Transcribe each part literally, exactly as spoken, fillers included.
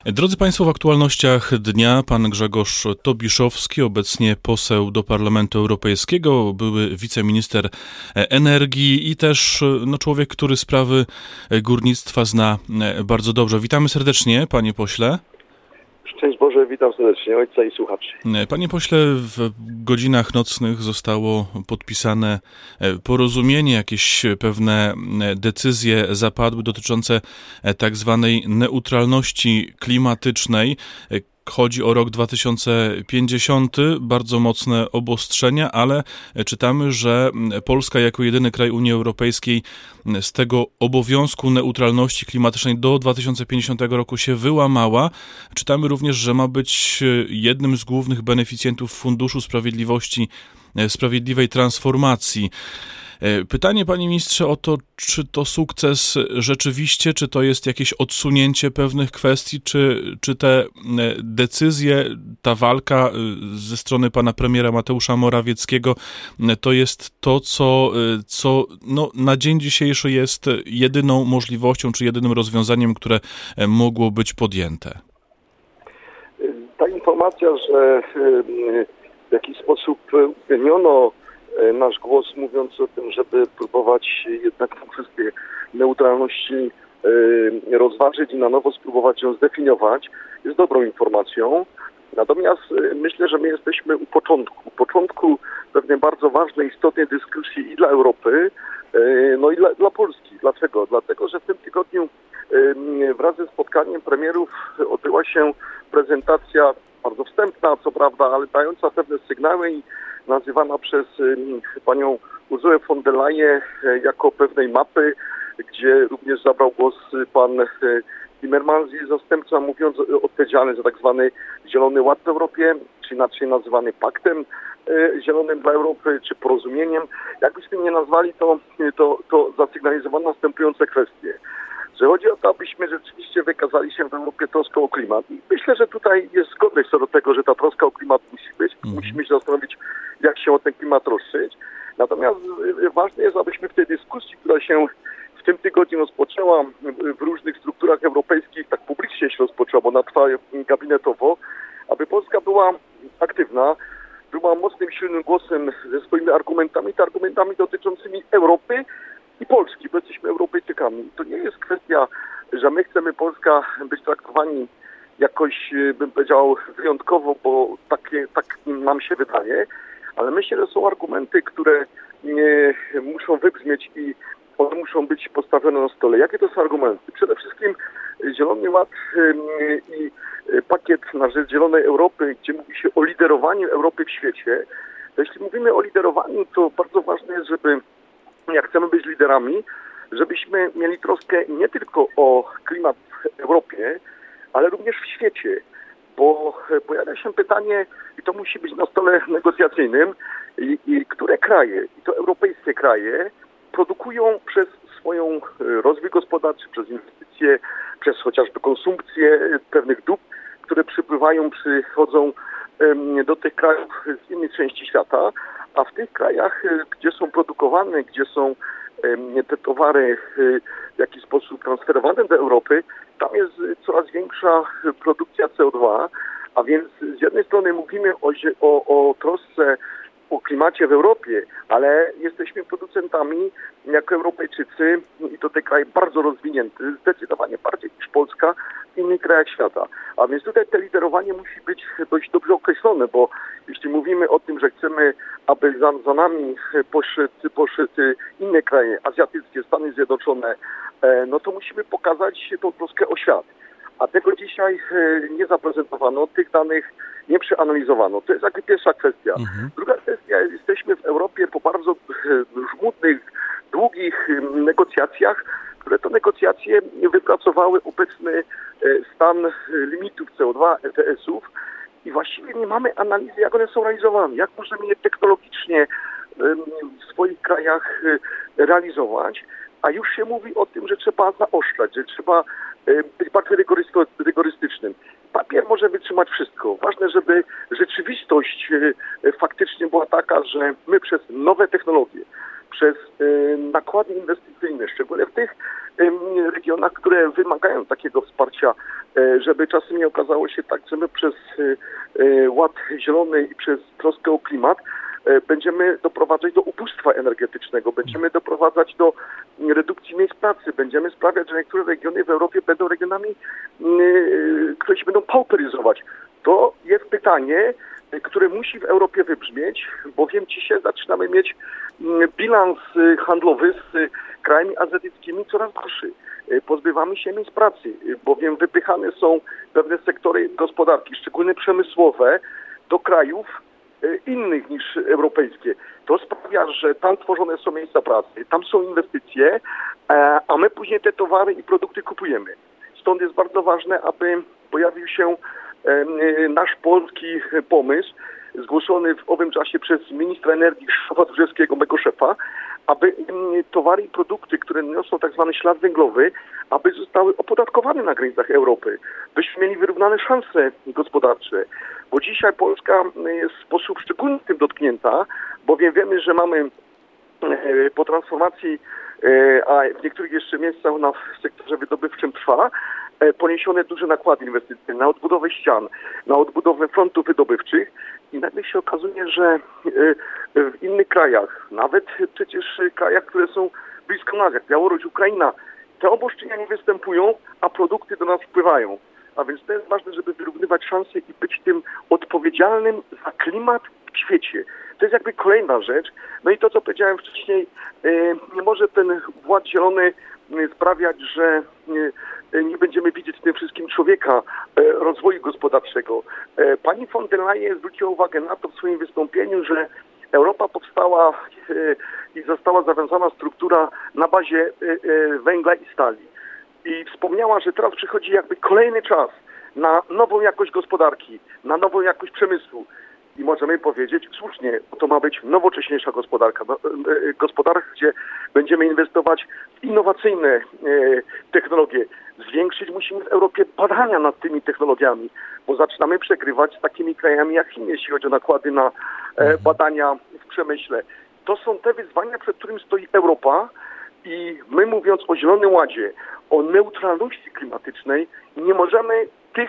Drodzy Państwo, w aktualnościach dnia pan Grzegorz Tobiszowski, obecnie poseł do Parlamentu Europejskiego, były wiceminister energii i też no, człowiek, który sprawy górnictwa zna bardzo dobrze. Witamy serdecznie, panie pośle. Szczęść Boże, witam serdecznie ojca i słuchaczy. Panie pośle, w godzinach nocnych zostało podpisane porozumienie, jakieś pewne decyzje zapadły dotyczące tak zwanej neutralności klimatycznej. Chodzi o rok dwa tysiące pięćdziesiąty, bardzo mocne obostrzenia, ale czytamy, że Polska jako jedyny kraj Unii Europejskiej z tego obowiązku neutralności klimatycznej do dwa tysiące pięćdziesiątego roku się wyłamała. Czytamy również, że ma być jednym z głównych beneficjentów Funduszu Sprawiedliwości, Sprawiedliwej Transformacji. Pytanie, panie ministrze, o to, czy to sukces rzeczywiście, czy to jest jakieś odsunięcie pewnych kwestii, czy, czy te decyzje, ta walka ze strony pana premiera Mateusza Morawieckiego, to jest to, co, co no, na dzień dzisiejszy jest jedyną możliwością, czy jedynym rozwiązaniem, które mogło być podjęte? Ta informacja, że w jakiś sposób uwzględniono nasz głos, mówiąc o tym, żeby próbować jednak tę kwestię neutralności rozważyć i na nowo spróbować ją zdefiniować, jest dobrą informacją. Natomiast myślę, że my jesteśmy u początku. U początku pewnej bardzo ważnej, istotnej dyskusji i dla Europy, no i dla, dla Polski. Dlaczego? Dlatego, że w tym tygodniu wraz ze spotkaniem premierów odbyła się prezentacja bardzo wstępna, co prawda, ale dająca pewne sygnały i nazywana przez panią Ursulę von der Leyen jako pewnej mapy, gdzie również zabrał głos pan Timmermans, jej zastępca, mówiąc odpowiedzialny za tak zwany Zielony Ład w Europie, czy inaczej nazywany Paktem Zielonym dla Europy, czy porozumieniem. Jakbyśmy nie nazwali, to, to, to zasygnalizowano następujące kwestie. Że chodzi o to, abyśmy rzeczywiście wykazali się w Europie troską o klimat. I myślę, że tutaj jest zgodność co do tego, że ta troska o klimat musi być. Mm. Musimy się zastanowić, jak się o ten klimat troszczyć. Natomiast ważne jest, abyśmy w tej dyskusji, która się w tym tygodniu rozpoczęła w różnych strukturach europejskich, tak publicznie się rozpoczęła, bo ona trwa gabinetowo, aby Polska była aktywna, była mocnym, silnym głosem ze swoimi argumentami, te argumentami dotyczącymi Europy i Polski, bo jesteśmy Europejczykami. To nie jest kwestia, że my chcemy, Polska, być traktowani jakoś, bym powiedział, wyjątkowo, bo takie, tak nam się wydaje, ale myślę, że są argumenty, które nie muszą wybrzmieć i one muszą być postawione na stole. Jakie to są argumenty? Przede wszystkim Zielony Ład i pakiet na rzecz Zielonej Europy, gdzie mówi się o liderowaniu Europy w świecie. To jeśli mówimy o liderowaniu, to bardzo ważne jest, żeby jak chcemy być liderami, żebyśmy mieli troskę nie tylko o klimat w Europie, ale również w świecie, bo pojawia się pytanie, i to musi być na stole negocjacyjnym, i, i które kraje, i to europejskie kraje, produkują przez swoją rozwój gospodarczy, przez inwestycje, przez chociażby konsumpcję pewnych dóbr, które przypływają, przychodzą do tych krajów z innych części świata, a w tych krajach, gdzie są produkowane, gdzie są te towary w jakiś sposób transferowane do Europy, tam jest coraz większa produkcja C O dwa, a więc z jednej strony mówimy o, o, o trosce o klimacie w Europie, ale jesteśmy producentami jako Europejczycy i to te kraje bardzo rozwinięte, zdecydowanie bardziej niż Polska w innych krajach świata. A więc tutaj to liderowanie musi być dość dobrze określone, bo jeśli mówimy o tym, że chcemy, aby za, za nami poszedł, poszedł inne kraje azjatyckie, Stany Zjednoczone, no to musimy pokazać tą troskę o świat. A tego dzisiaj nie zaprezentowano, tych danych nie przeanalizowano. To jest jakby pierwsza kwestia. Mhm. Druga kwestia, jesteśmy w Europie po bardzo żmudnych, długich negocjacjach, które to negocjacje wypracowały obecny stan limitów C O dwa, E T S-ów i właściwie nie mamy analizy, jak one są realizowane, jak możemy je technologicznie w swoich krajach realizować, a już się mówi o tym, że trzeba zaostrzać, że trzeba być bardziej rygorystycznym. Papier może wytrzymać wszystko. Ważne, żeby rzeczywistość faktycznie była taka, że my przez nowe technologie, przez nakłady inwestycyjne, szczególnie w tych regionach, które wymagają takiego wsparcia żeby czasem nie okazało się tak, że my przez ład zielony i przez troskę o klimat będziemy doprowadzać do ubóstwa energetycznego, będziemy doprowadzać do redukcji miejsc pracy, będziemy sprawiać, że niektóre regiony w Europie będą regionami, które się będą pauperyzować. To jest pytanie, które musi w Europie wybrzmieć, bowiem dzisiaj zaczynamy mieć bilans handlowy z krajami azjatyckimi coraz gorszy. Pozbywamy się miejsc pracy, bowiem wypychane są pewne sektory gospodarki, szczególnie przemysłowe, do krajów innych niż europejskie. To sprawia, że tam tworzone są miejsca pracy, tam są inwestycje, a my później te towary i produkty kupujemy. Stąd jest bardzo ważne, aby pojawił się nasz polski pomysł, zgłoszony w owym czasie przez ministra energii Krzysztofa Tchórzewskiego, mego szefa, aby towary i produkty, które niosą tak zwany ślad węglowy, aby zostały opodatkowane na granicach Europy, byśmy mieli wyrównane szanse gospodarcze. Bo dzisiaj Polska jest w sposób szczególny tym dotknięta, bowiem wiemy, że mamy po transformacji, a w niektórych jeszcze miejscach na w sektorze wydobywczym trwa, poniesione duże nakłady inwestycyjne na odbudowę ścian, na odbudowę frontów wydobywczych i nagle się okazuje, że w innych krajach, nawet przecież krajach, które są blisko nas, jak Białoruś, Ukraina, te obostrzenia nie występują, a produkty do nas wpływają. A więc to jest ważne, żeby wyrównywać szanse i być tym odpowiedzialnym za klimat w świecie. To jest jakby kolejna rzecz. No i to, co powiedziałem wcześniej, nie może ten ład zielony sprawiać, że nie będziemy widzieć w tym wszystkim człowieka, rozwoju gospodarczego. Pani von der Leyen zwróciła uwagę na to w swoim wystąpieniu, że Europa powstała i została zawiązana struktura na bazie węgla i stali. I wspomniała, że teraz przychodzi jakby kolejny czas na nową jakość gospodarki, na nową jakość przemysłu. I możemy powiedzieć słusznie, bo to ma być nowocześniejsza gospodarka. Gospodarka, gdzie będziemy inwestować w innowacyjne technologie. Zwiększyć musimy w Europie badania nad tymi technologiami, bo zaczynamy przegrywać z takimi krajami jak Chiny, jeśli chodzi o nakłady na badania w przemyśle. To są te wyzwania, przed którymi stoi Europa i my, mówiąc o Zielonym Ładzie, o neutralności klimatycznej, nie możemy tych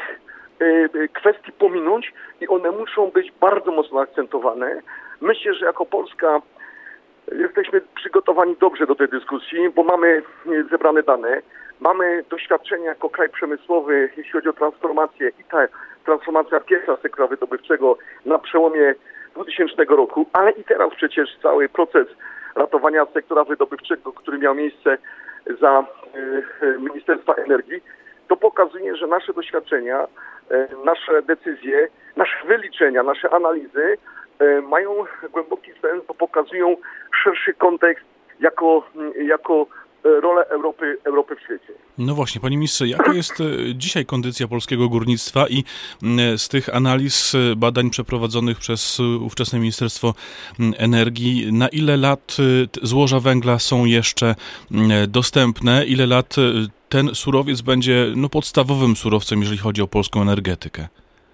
kwestii pominąć i one muszą być bardzo mocno akcentowane. Myślę, że jako Polska jesteśmy przygotowani dobrze do tej dyskusji, bo mamy zebrane dane, mamy doświadczenie jako kraj przemysłowy, jeśli chodzi o transformację i ta transformacja pierwsza sektora wydobywczego na przełomie dwutysięcznego roku, ale i teraz przecież cały proces ratowania sektora wydobywczego, który miał miejsce za Ministerstwa Energii, to pokazuje, że nasze doświadczenia, nasze decyzje, nasze wyliczenia, nasze analizy mają głęboki sens, bo pokazują szerszy kontekst jako, jako rolę Europy, Europy w świecie. No właśnie, panie ministrze, jaka jest dzisiaj kondycja polskiego górnictwa i z tych analiz, badań przeprowadzonych przez ówczesne Ministerstwo Energii, na ile lat złoża węgla są jeszcze dostępne, ile lat ten surowiec będzie no, podstawowym surowcem, jeżeli chodzi o polską energetykę?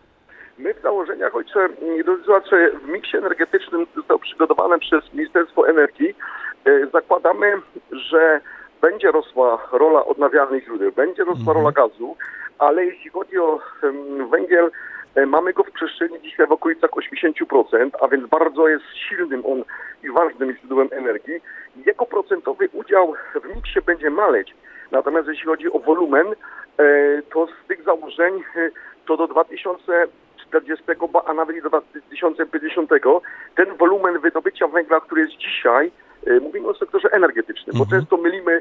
My w założeniach, ojcze, znaczy w miksie energetycznym został przygotowany przez Ministerstwo Energii. Zakładamy, że będzie rosła rola odnawialnych źródeł, będzie rosła mhm. rola gazu, ale jeśli chodzi o węgiel, mamy go w przestrzeni dzisiaj w okolicach osiemdziesiąt procent, a więc bardzo jest silnym on i ważnym źródłem energii. Jego procentowy udział w miksie będzie maleć. Natomiast jeśli chodzi o wolumen, to z tych założeń to do dwa tysiące czterdziestego, a nawet i do dwa tysiące pięćdziesiątego ten wolumen wydobycia węgla, który jest dzisiaj, mówimy o sektorze energetycznym, mhm. bo często mylimy,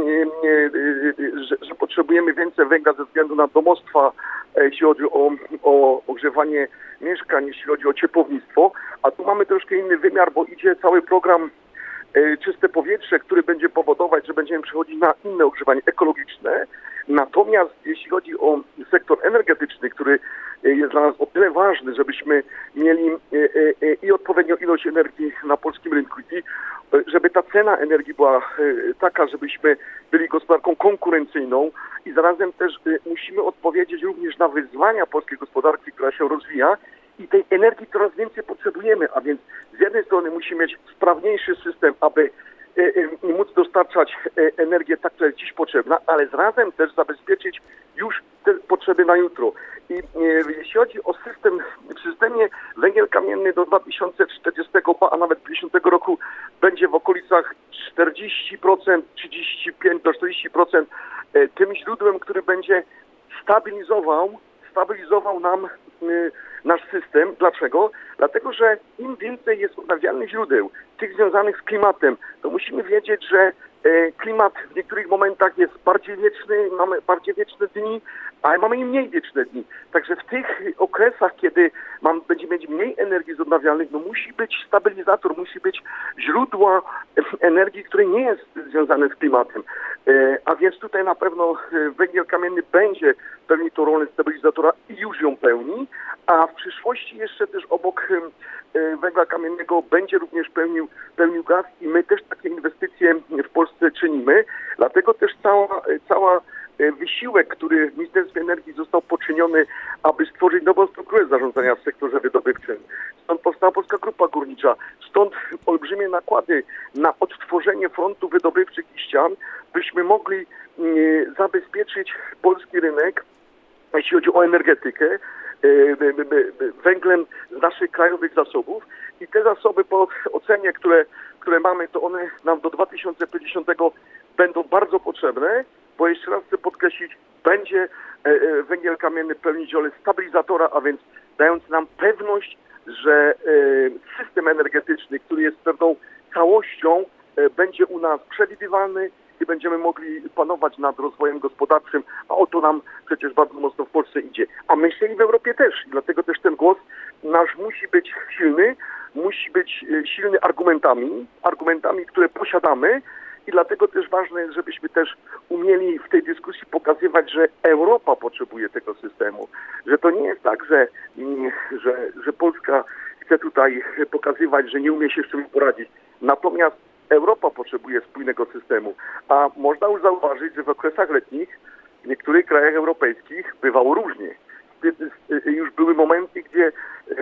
że, że potrzebujemy więcej węgla ze względu na domostwa, jeśli chodzi o, o ogrzewanie mieszkań, jeśli chodzi o ciepłownictwo, a tu mamy troszkę inny wymiar, bo idzie cały program Czyste Powietrze, który będzie powodować, że będziemy przechodzić na inne ogrzewanie ekologiczne. Natomiast jeśli chodzi o sektor energetyczny, który jest dla nas o tyle ważny, żebyśmy mieli i odpowiednią ilość energii na polskim rynku, i żeby ta cena energii była taka, żebyśmy byli gospodarką konkurencyjną i zarazem też musimy odpowiedzieć również na wyzwania polskiej gospodarki, która się rozwija i tej energii coraz więcej potrzebujemy, a więc z jednej strony musimy mieć sprawniejszy system, aby móc dostarczać energię tak, która jest dziś potrzebna, ale zarazem też zabezpieczyć już te potrzeby potrzeby na jutro. I e, jeśli chodzi o system, w systemie węgiel kamienny do dwa tysiące czterdziestego, a nawet pięćdziesiątego roku będzie w okolicach czterdzieści procent, trzydzieści pięć do czterdziestu procent e, tym źródłem, który będzie stabilizował, stabilizował nam y, nasz system. Dlaczego? Dlatego, że im więcej jest odnawialnych źródeł, tych związanych z klimatem, to musimy wiedzieć, że y, klimat w niektórych momentach jest bardziej wieczny, mamy bardziej wieczne dni, ale mamy i mniej wieczne dni. Także w tych okresach, kiedy mam, będziemy mieć mniej energii z odnawialnych, no musi być stabilizator, musi być źródło energii, które nie jest związane z klimatem. E, a więc tutaj na pewno węgiel kamienny będzie pełnił tą rolę stabilizatora i już ją pełni, a w przyszłości jeszcze też obok e, węgla kamiennego będzie również pełnił, pełnił gaz i my też takie inwestycje w Polsce czynimy. Dlatego też cała, cała wysiłek, który w Ministerstwie Energii został poczyniony, aby stworzyć nową strukturę zarządzania w sektorze wydobywczym. Stąd powstała Polska Grupa Górnicza, stąd olbrzymie nakłady na odtworzenie frontów wydobywczych i ścian, byśmy mogli e, zabezpieczyć polski rynek, jeśli chodzi o energetykę, e, węglem z naszych krajowych zasobów i te zasoby po ocenie, które, które mamy, to one nam do dwa tysiące pięćdziesiątego będą bardzo potrzebne, bo jeszcze raz chcę podkreślić, będzie węgiel kamienny pełnić rolę stabilizatora, a więc dając nam pewność, że system energetyczny, który jest pewną całością, będzie u nas przewidywalny i będziemy mogli panować nad rozwojem gospodarczym, a o to nam przecież bardzo mocno w Polsce idzie. A myślę i w Europie też. I dlatego też ten głos nasz musi być silny, musi być silny argumentami, argumentami, które posiadamy, i dlatego też ważne jest, żebyśmy też umieli w tej dyskusji pokazywać, że Europa potrzebuje tego systemu. Że to nie jest tak, że, że, że Polska chce tutaj pokazywać, że nie umie się z czymś poradzić. Natomiast Europa potrzebuje spójnego systemu. A można już zauważyć, że w okresach letnich w niektórych krajach europejskich bywało różnie. Już były momenty, gdzie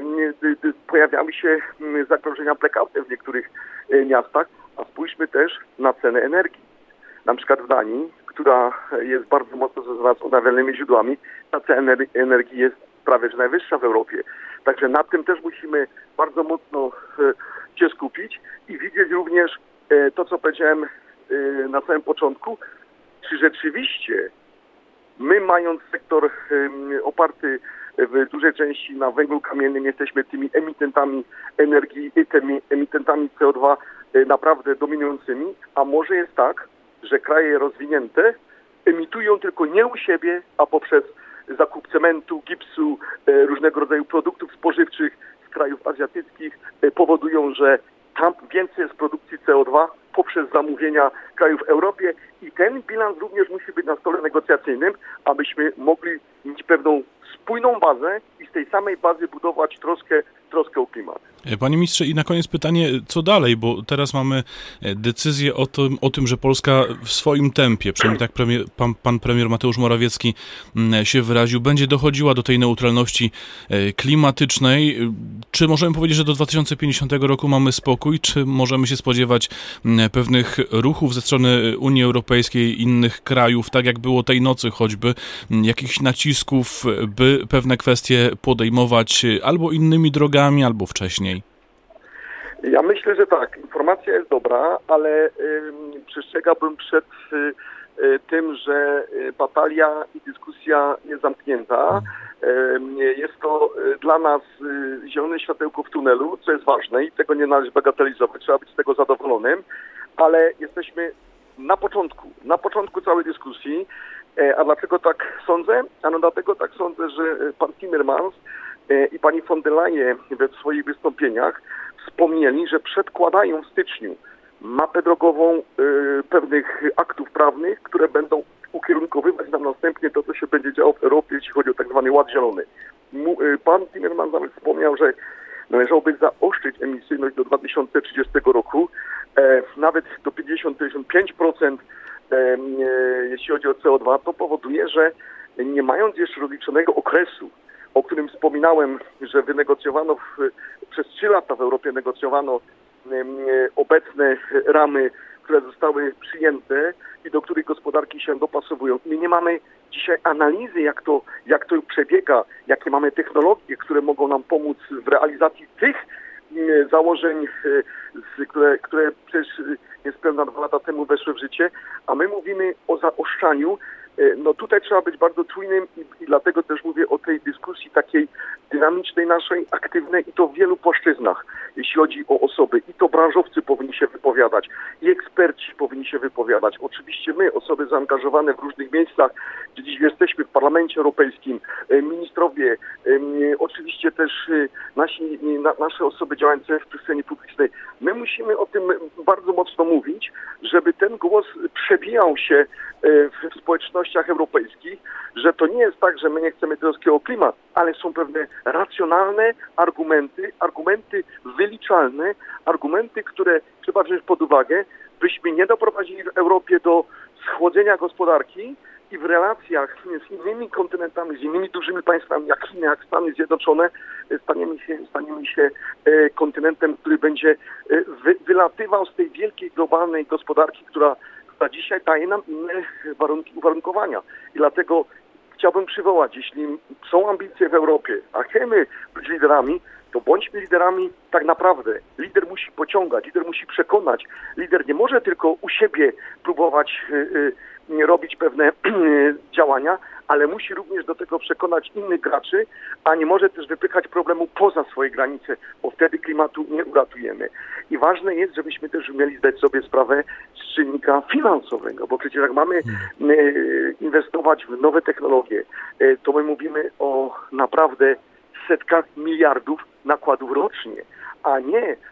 pojawiały się zagrożenia blackoutem w niektórych miastach, a spójrzmy też na cenę energii. Na przykład w Danii, która jest bardzo mocno związana z odnawialnymi źródłami, ta cena energii jest prawie że najwyższa w Europie. Także nad tym też musimy bardzo mocno się skupić i widzieć również to, co powiedziałem na samym początku, czy rzeczywiście my, mając sektor oparty w dużej części na węglu kamiennym, jesteśmy tymi emitentami energii, tymi emitentami C O dwa naprawdę dominującymi, a może jest tak, że kraje rozwinięte emitują tylko nie u siebie, a poprzez zakup cementu, gipsu, różnego rodzaju produktów spożywczych z krajów azjatyckich powodują, że tam więcej jest produkcji C O dwa poprzez zamówienia krajów w Europie i ten bilans również musi być na stole negocjacyjnym, abyśmy mogli mieć pewną spójną bazę i z tej samej bazy budować troskę, troskę o klimat. Panie ministrze, i na koniec pytanie, co dalej, bo teraz mamy decyzję o tym, o tym, że Polska w swoim tempie, przynajmniej tak premier, pan, pan premier Mateusz Morawiecki się wyraził, będzie dochodziła do tej neutralności klimatycznej. Czy możemy powiedzieć, że do dwa tysiące pięćdziesiątego roku mamy spokój, czy możemy się spodziewać pewnych ruchów ze strony Unii Europejskiej i innych krajów, tak jak było tej nocy choćby, jakichś nacisków, by pewne kwestie podejmować albo innymi drogami, albo wcześniej? Ja myślę, że tak. Informacja jest dobra, ale y, przestrzegałbym przed y, y, tym, że batalia i dyskusja jest zamknięta. Y, jest to y, dla nas y, zielone światełko w tunelu, co jest ważne i tego nie należy bagatelizować. Trzeba być z tego zadowolonym, ale jesteśmy na początku, na początku całej dyskusji. Y, a dlaczego tak sądzę? Ano dlatego tak sądzę, że pan Timmermans i pani von der Leyen we swoich wystąpieniach wspomnieli, że przedkładają w styczniu mapę drogową y, pewnych aktów prawnych, które będą ukierunkowywać nam następnie to, co się będzie działo w Europie, jeśli chodzi o tak zwany Ład Zielony. Mu, y, pan Timmermans nawet wspomniał, że należałoby zaostrzyć emisyjność do dwa tysiące trzydziestego roku, e, nawet do pięćdziesiąt do pięćdziesięciu pięciu procent, e, e, jeśli chodzi o C O dwa, to powoduje, że nie mając jeszcze rozliczonego okresu, o którym wspominałem, że wynegocjowano w, przez trzy lata w Europie negocjowano e, obecne ramy, które zostały przyjęte i do których gospodarki się dopasowują. My nie mamy dzisiaj analizy, jak to, jak to przebiega, jakie mamy technologie, które mogą nam pomóc w realizacji tych założeń, które, które przecież niespełna dwa lata temu weszły w życie, a my mówimy o zaoszczaniu. No tutaj trzeba być bardzo czujnym i, i dlatego też mówię o tej dyskusji takiej dynamicznej naszej, aktywnej i to w wielu płaszczyznach, jeśli chodzi o osoby. I to branżowcy powinni się wypowiadać, i eksperci powinni się wypowiadać. Oczywiście my, osoby zaangażowane w różnych miejscach, gdzie dziś jesteśmy w Parlamencie Europejskim, ministrowie, oczywiście też nasi, na, nasze osoby działające w przestrzeni publicznej. My musimy o tym bardzo mocno mówić, żeby ten głos przebijał się w społecznościach europejskich, że to nie jest tak, że my nie chcemy polskiego klimatu, ale są pewne racjonalne argumenty, argumenty wyliczalne, argumenty, które trzeba wziąć pod uwagę, byśmy nie doprowadzili w Europie do schłodzenia gospodarki i w relacjach z innymi kontynentami, z innymi dużymi państwami, jak Chiny, jak Stany Zjednoczone, staniemy się, staniemy się kontynentem, który będzie wy, wylatywał z tej wielkiej globalnej gospodarki, która a dzisiaj daje nam inne warunki, uwarunkowania. I dlatego chciałbym przywołać, jeśli są ambicje w Europie, a chcemy być liderami, to bądźmy liderami tak naprawdę. Lider musi pociągać, lider musi przekonać. Lider nie może tylko u siebie próbować y, y, robić pewne y, działania, ale musi również do tego przekonać innych graczy, a nie może też wypychać problemu poza swoje granice, bo wtedy klimatu nie uratujemy. I ważne jest, żebyśmy też umieli zdać sobie sprawę z czynnika finansowego, bo przecież jak mamy y, inwestować w nowe technologie, y, to my mówimy o naprawdę setkach miliardów nakładów rocznie, a nie e,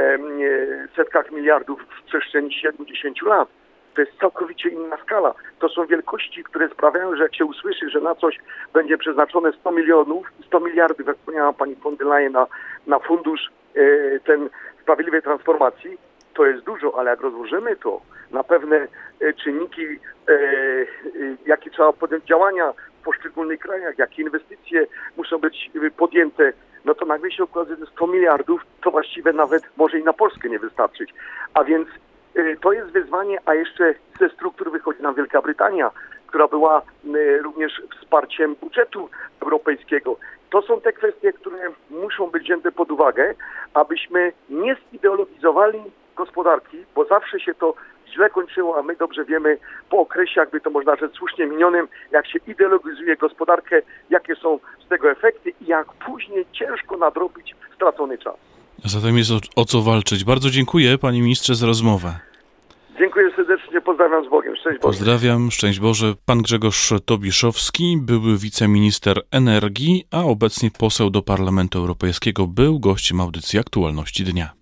setkach miliardów w przestrzeni siedmiu do dziesięciu lat. To jest całkowicie inna skala. To są wielkości, które sprawiają, że jak się usłyszy, że na coś będzie przeznaczone sto milionów, sto miliardów, jak wspomniała pani von der Leyen, na, na fundusz e, ten sprawiedliwej transformacji, to jest dużo, ale jak rozłożymy to na pewne e, czynniki, e, e, jakie trzeba podjąć działania w poszczególnych krajach, jakie inwestycje muszą być podjęte, no to nagle się okazuje, że sto miliardów to właściwie nawet może i na Polskę nie wystarczyć. A więc y, to jest wyzwanie, a jeszcze ze struktur wychodzi nam Wielka Brytania, która była y, również wsparciem budżetu europejskiego. To są te kwestie, które muszą być wzięte pod uwagę, abyśmy nie zideologizowali gospodarki, bo zawsze się to źle kończyło, a my dobrze wiemy po okresie, jakby to można rzec słusznie minionym, jak się ideologizuje gospodarkę, jakie są z tego efekty i jak później ciężko nadrobić stracony czas. Zatem jest o, o co walczyć. Bardzo dziękuję, panie ministrze, za rozmowę. Dziękuję serdecznie, pozdrawiam z Bogiem. Szczęść Boże. Pozdrawiam, szczęść Boże. Pan Grzegorz Tobiszowski, były wiceminister energii, a obecnie poseł do Parlamentu Europejskiego, był gościem audycji Aktualności Dnia.